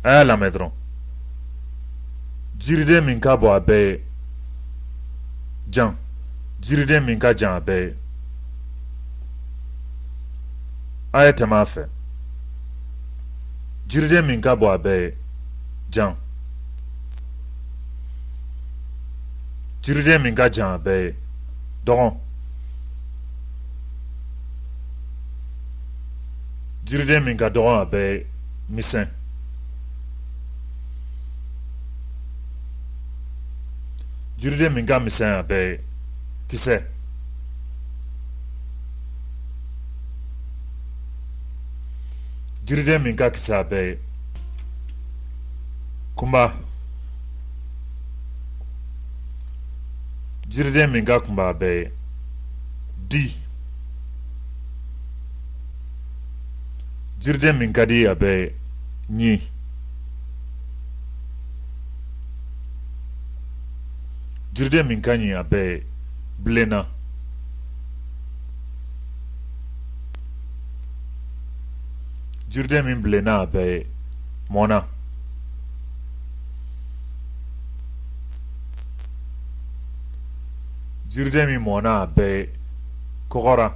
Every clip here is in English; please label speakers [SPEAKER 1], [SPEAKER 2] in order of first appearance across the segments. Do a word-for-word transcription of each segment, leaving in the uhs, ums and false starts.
[SPEAKER 1] a la medron jiriden min ka bɔ a bɛɛ ye jan jiriden min ka jan a bɛɛ ye a ye tɛmɛ a fɛ jiriden min ka bɔ a bɛɛ ye jan jiriden min ka jan a bɛɛ ye dɔgɔn jiriden min ka dɔgɔn a bɛɛ ye misɛn jiriden min ka misɛn a bɛɛ ye kisɛ jiriden min ka kisɛ a bɛɛ ye kunba jiriden min ka kunba a bɛɛ ye di jiriden min ka di a bɛɛ ye ɲi jiriden min ka ɲi a bɛɛ ye bilenna jiriden min bilenna a bɛɛ ye mɔnna jiriden min mɔnna a bɛɛ ye kɔgɔra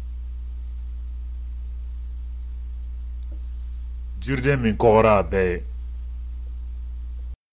[SPEAKER 1] jiriden min kɔgɔra a bɛɛ ye